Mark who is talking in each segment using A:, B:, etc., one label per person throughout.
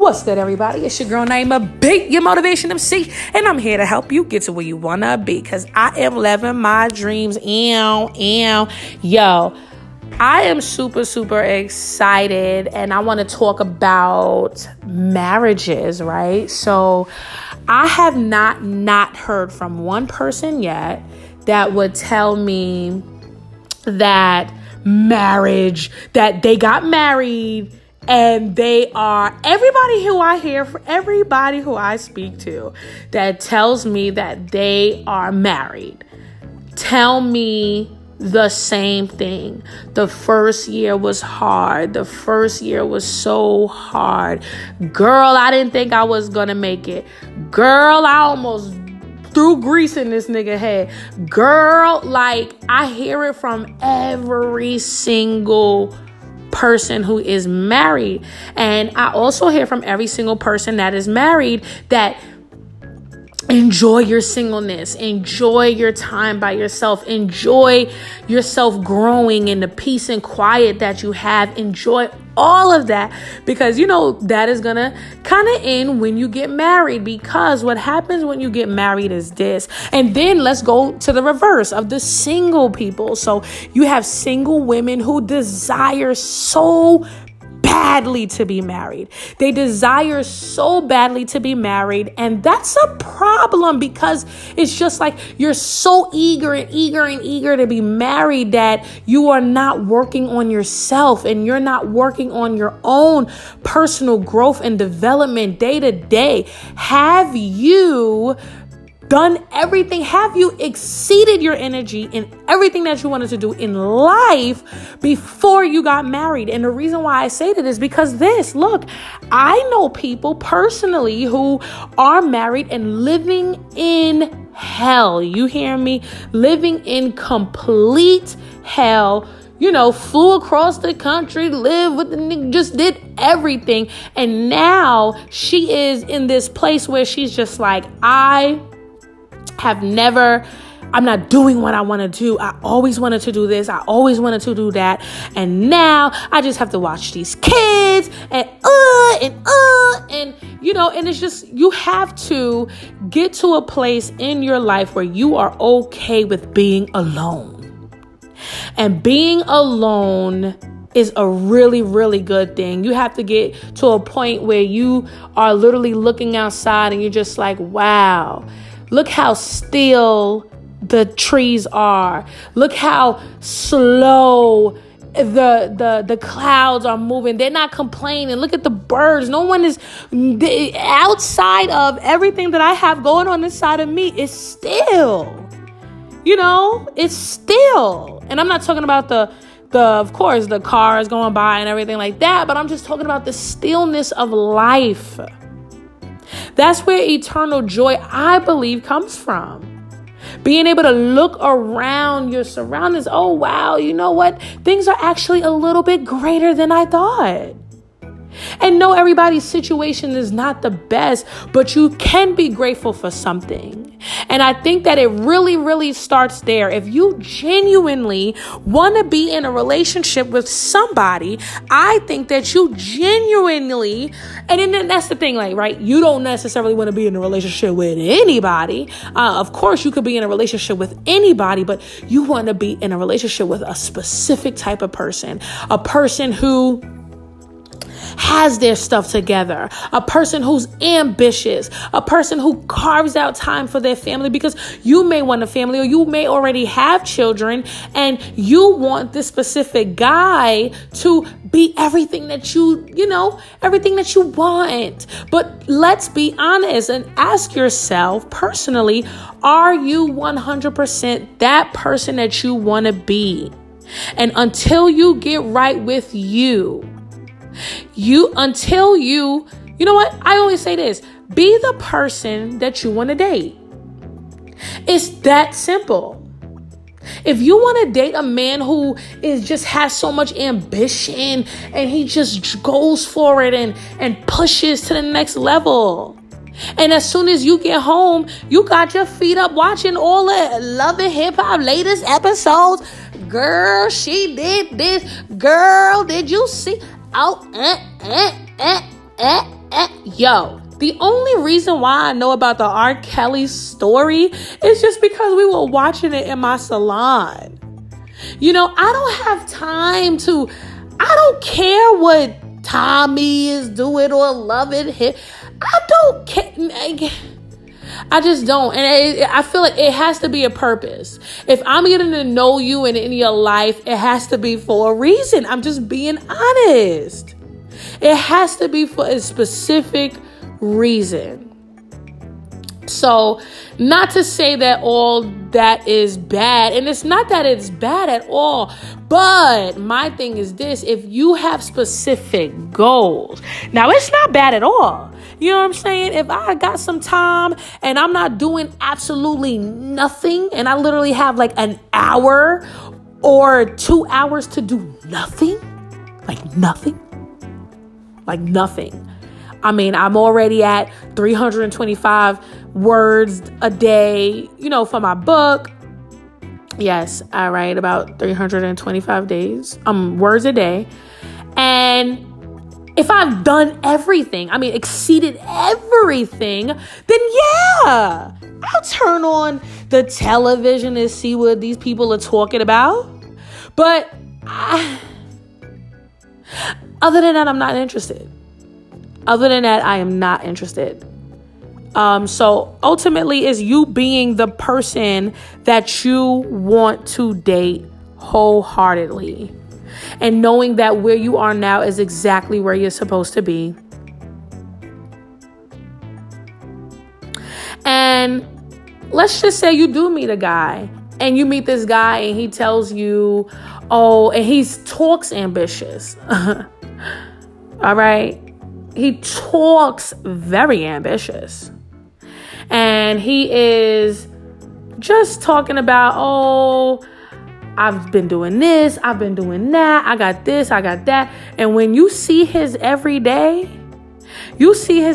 A: What's good, everybody? It's your girl Naima B, your motivation MC, and I'm here to help you get to where you wanna be, because I am living my dreams. Yo, I am super excited, and I want to talk about marriages, right? So I have not heard from one person yet that would tell me that marriage, that they got married and they are, everybody who I speak to that tells me that they are married, tell me the same thing. The first year was hard. The first year was so hard. Girl, I didn't think I was gonna make it. Girl, I almost threw grease in this nigga head. Girl, like, I hear it from every single person who is married. And I also hear from every single person that is married that enjoy your singleness, enjoy your time by yourself, enjoy yourself growing in the peace and quiet that you have, enjoy all of that, because that is gonna kind of end when you get married. Because what happens when you get married is this. And then let's go to the reverse of the single people. So you have single women who desire so badly to be married. They desire so badly to be married. And that's a problem, because it's just like you're so eager to be married that you are not working on yourself, and you're not working on your own personal growth and development day to day. Have you done everything? Have you exceeded your energy in everything that you wanted to do in life before you got married? And the reason why I say that is because I know people personally who are married and living in hell. You hear me? Living in complete hell. Flew across the country, lived with the nigga, just did everything. And now she is in this place where she's just like, I'm not doing what I want to do. I always wanted to do this. I always wanted to do that. And now I just have to watch these kids and it's just, you have to get to a place in your life where you are okay with being alone. And being alone is a really, really good thing. You have to get to a point where you are literally looking outside and you're just like, wow, look how still the trees are. Look how slow the clouds are moving. They're not complaining. Look at the birds. No one is outside of everything that I have going on inside of me. It's still, it's still. And I'm not talking about of course, the cars going by and everything like that, but I'm just talking about the stillness of life. That's where eternal joy, I believe, comes from. Being able to look around your surroundings. Oh, wow. You know what? Things are actually a little bit greater than I thought. And no, everybody's situation is not the best, but you can be grateful for something. And I think that it really, really starts there. If you genuinely want to be in a relationship with somebody, I think that you genuinely, and then that's the thing, like, right? You don't necessarily want to be in a relationship with anybody. Of course, you could be in a relationship with anybody, but you want to be in a relationship with a specific type of person, a person who has their stuff together, a person who's ambitious, a person who carves out time for their family, because you may want a family or you may already have children and you want this specific guy to be everything that everything that you want. But let's be honest and ask yourself personally, are you 100% that person that you want to be? And until you get right with you know what? I always say this, be the person that you want to date. It's that simple. If you want to date a man who has so much ambition and he just goes for it and pushes to the next level, and as soon as you get home, you got your feet up watching all the Love and Hip Hop latest episodes. Girl, she did this. Girl, did you see? Oh, Yo, the only reason why I know about the R. Kelly story is just because we were watching it in my salon. You know, I don't have time to, I don't care what Tommy is doing or loving him. I don't care. I just don't. And I feel like it has to be a purpose. If I'm getting to know you and in your life, it has to be for a reason. I'm just being honest. It has to be for a specific reason. So, not to say that all that is bad, and it's not that it's bad at all, but my thing is this: if you have specific goals, now it's not bad at all. You know what I'm saying? If I got some time and I'm not doing absolutely nothing, and I literally have like an hour or 2 hours to do nothing, like nothing. I mean, I'm already at 325 words a day, you know, for my book. Yes, I write about 325 words a day. And if I've done everything, I mean, exceeded everything, then yeah, I'll turn on the television and see what these people are talking about. But other than that, I'm not interested. Other than that, I am not interested. So ultimately, is you being the person that you want to date wholeheartedly. And knowing that where you are now is exactly where you're supposed to be. And let's just say you do meet a guy. And you meet this guy and he tells you, oh, and he talks ambitious. All right. He talks very ambitious. And he is just talking about, oh, I've been doing this, I've been doing that, I got this, I got that. And when you see his everyday, he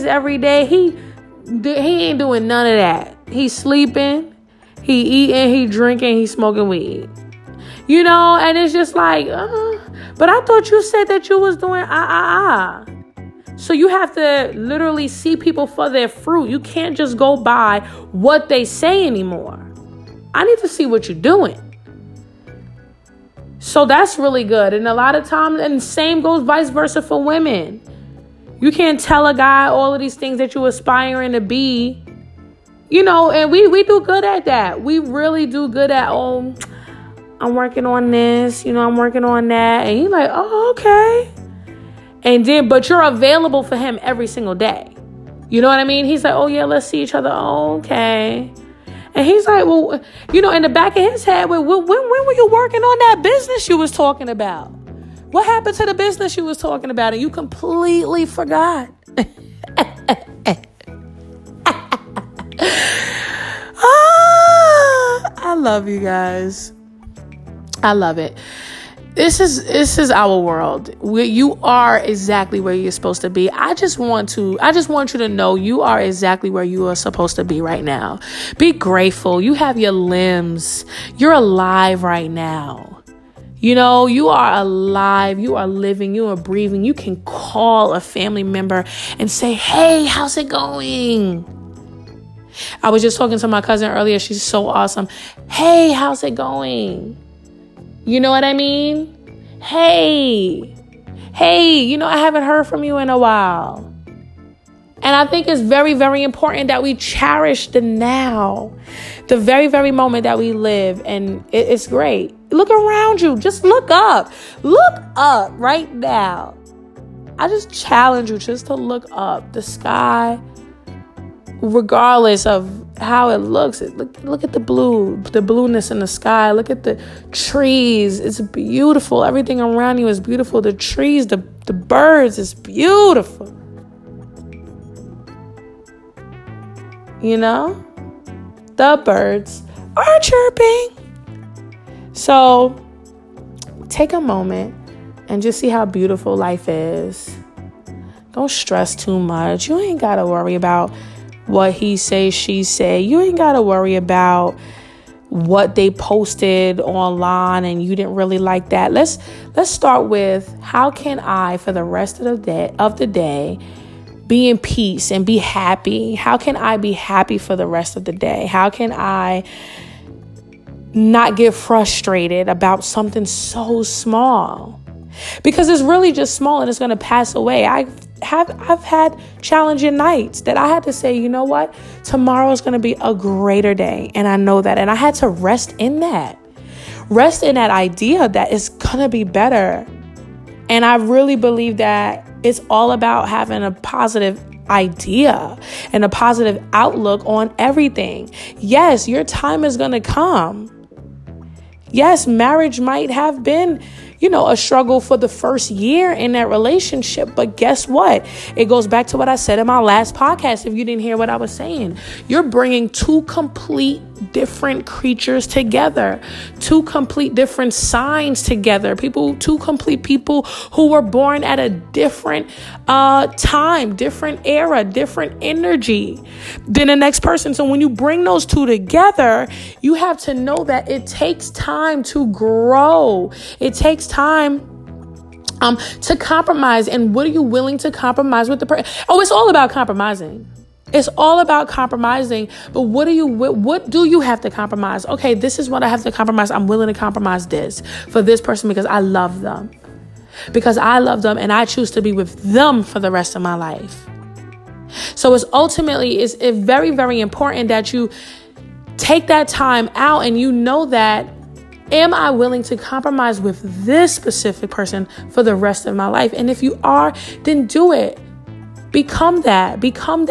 A: ain't doing none of that. He's sleeping, he eating, he drinking, he smoking weed. You know, and it's just like, but I thought you said that you was doing So you have to literally see people for their fruit. You can't just go by what they say anymore. I need to see what you're doing. So that's really good. And a lot of times, and same goes vice versa for women. You can't tell a guy all of these things that you're aspiring to be. You know, and we do good at that. We really do good at, oh, I'm working on this, you know, I'm working on that. And you're like, oh, okay. And then, but you're available for him every single day. You know what I mean? He's like, oh, yeah, let's see each other. Oh, okay. And he's like, well, you know, in the back of his head, when were you working on that business you was talking about? What happened to the business you was talking about? And you completely forgot. I love you guys. I love it. This is our world. You are exactly where you're supposed to be. I just want you to know you are exactly where you are supposed to be right now. Be grateful. You have your limbs. You're alive right now. You know, you are alive. You are living. You are breathing. You can call a family member and say, hey, how's it going? I was just talking to my cousin earlier. She's so awesome. Hey, how's it going? You know what I mean? Hey, you know, I haven't heard from you in a while. And I think it's very, very important that we cherish the now, the very, very moment that we live. And it's great. Look around you. Just look up. Look up right now. I just challenge you just to look up. The sky, regardless of how it looks, look at the blueness in the sky. Look at the trees. It's beautiful. Everything around you is beautiful. The trees, the birds, is beautiful. You know, the birds are chirping. So take a moment and just see how beautiful life is. Don't stress too much. You ain't got to worry about what he say, she say. You ain't got to worry about what they posted online and you didn't really like that. Let's start with, how can I, for the rest of the day, be in peace and be happy? How can I be happy for the rest of the day? How can I not get frustrated about something so small? Because it's really just small and it's going to pass away. I've had challenging nights that I had to say, you know what? Tomorrow is going to be a greater day. And I know that. And I had to rest in that idea that it's going to be better. And I really believe that it's all about having a positive idea and a positive outlook on everything. Yes, your time is going to come. Yes, marriage might have been, a struggle for the first year in that relationship. But guess what? It goes back to what I said in my last podcast. If you didn't hear what I was saying, you're bringing two complete different creatures together, two complete different signs together, two complete people who were born at a different time, different era, different energy than the next person. So when you bring those two together, you have to know that it takes time to grow. It takes time to compromise. And what are you willing to compromise with the person? Oh, it's all about compromising. It's all about compromising. But what do you have to compromise? Okay, this is what I have to compromise. I'm willing to compromise this for this person because I love them. Because I love them and I choose to be with them for the rest of my life. So it's very, very important that you take that time out and you know that, am I willing to compromise with this specific person for the rest of my life? And if you are, then do it. Become that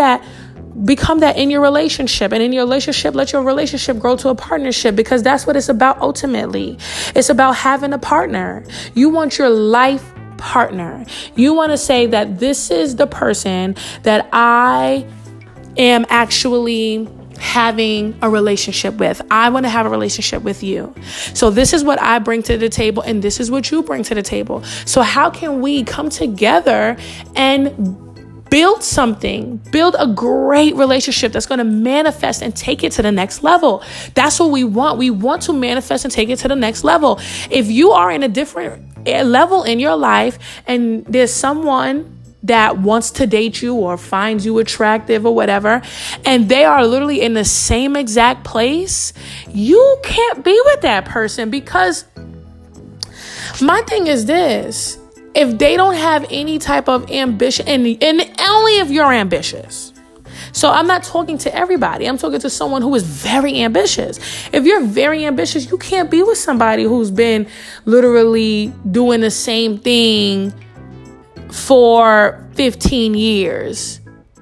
A: in your relationship. And in your relationship, let your relationship grow to a partnership, because that's what it's about ultimately. It's about having a partner. You want your life partner. You want to say that this is the person that I am actually having a relationship with. I want to have a relationship with you. So this is what I bring to the table and this is what you bring to the table. So how can we come together and build a great relationship that's going to manifest and take it to the next level? That's what we want. We want to manifest and take it to the next level. If you are in a different level in your life and there's someone that wants to date you or finds you attractive or whatever, and they are literally in the same exact place, you can't be with that person, because my thing is this: if they don't have any type of ambition, and only if you're ambitious. So I'm not talking to everybody. I'm talking to someone who is very ambitious. If you're very ambitious, you can't be with somebody who's been literally doing the same thing for 15 years.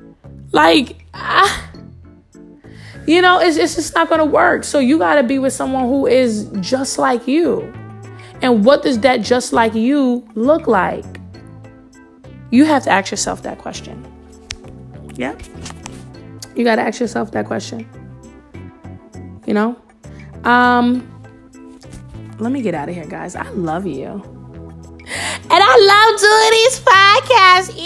A: It's just not going to work. So you got to be with someone who is just like you. And what does that just like you look like? You have to ask yourself that question. Yeah. You got to ask yourself that question. Let me get out of here, guys. I love you. And I love doing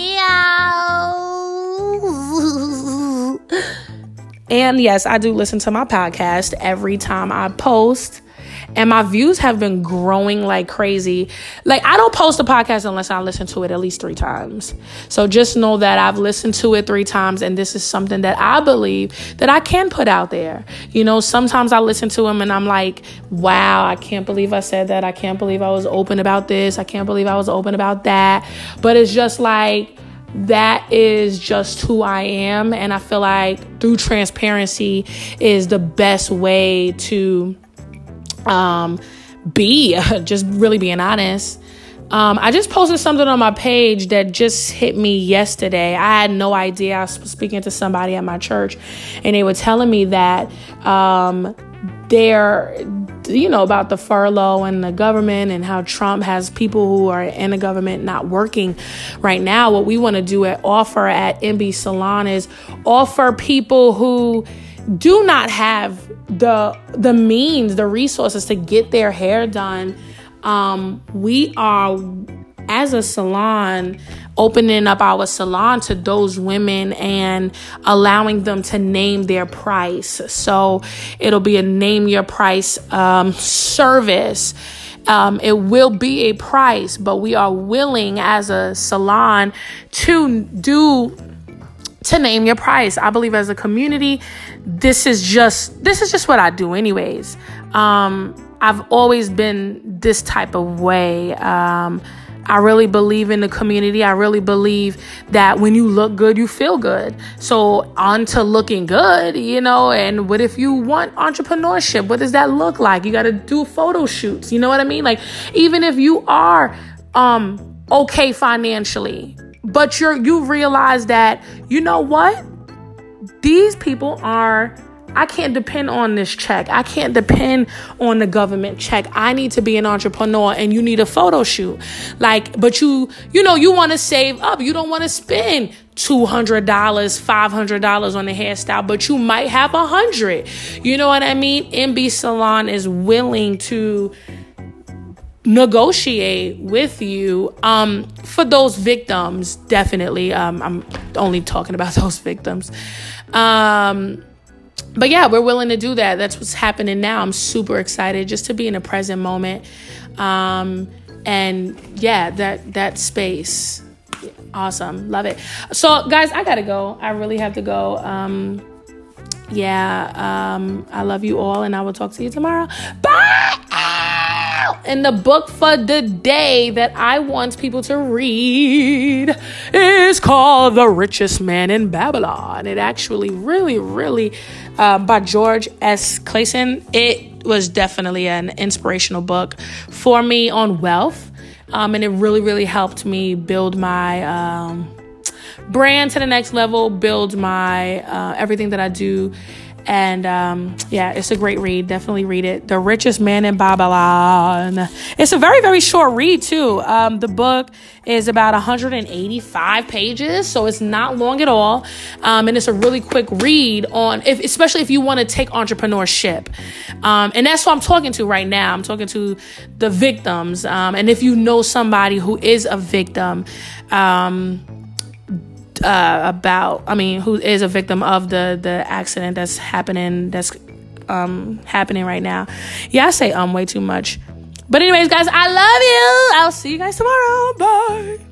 A: these podcasts. And yes, I do listen to my podcast every time I post. And my views have been growing like crazy. I don't post a podcast unless I listen to it at least 3 times. So just know that I've listened to it 3 times. And this is something that I believe that I can put out there. Sometimes I listen to them and I'm like, wow, I can't believe I said that. I can't believe I was open about this. I can't believe I was open about that. But it's just like, that is just who I am. And I feel like through transparency is the best way to just really being honest. I just posted something on my page that just hit me yesterday. I had no idea. I was speaking to somebody at my church and they were telling me that they're about the furlough and the government and how Trump has people who are in the government not working right now. What we want to do at MB Salon is offer people who do not have the means, the resources to get their hair done. We are, as a salon, opening up our salon to those women and allowing them to name their price. So it'll be a name your price service. It will be a price, but we are willing as a salon to do to name your price. I believe as a community, this is just what I do anyways. I've always been this type of way. I really believe in the community. I really believe that when you look good, you feel good. So on to looking good, and what if you want entrepreneurship? What does that look like? You got to do photo shoots. You know what I mean? Like, even if you are okay financially, but you realize that, you know what? These people I can't depend on this check. I can't depend on the government check. I need to be an entrepreneur, and you need a photo shoot. But you want to save up. You don't want to spend $200, $500 on a hairstyle, but you might have $100. You know what I mean? MB Salon is willing to negotiate with you for those victims. Definitely. I'm only talking about those victims. But yeah, we're willing to do that. That's what's happening now. I'm super excited just to be in the present moment. And yeah, that space. Awesome. Love it. So guys, I gotta go. I really have to go. I love you all, and I will talk to you tomorrow. Bye. And the book for the day that I want people to read is called The Richest Man in Babylon. It actually really, by George S. Clason. It was definitely an inspirational book for me on wealth. And it really helped me build my brand to the next level, build my everything that I do. And it's a great read. Definitely read it. The Richest Man in Babylon. It's a very short read too. The book is about 185 pages, so it's not long at all. And it's a really quick read especially if you want to take entrepreneurship. And that's who I'm talking to right now. I'm talking to the victims. And if you know somebody who is a victim, who is a victim of the accident that's happening right now. Yeah, I say way too much. But anyways, guys, I love you. I'll see you guys tomorrow. Bye.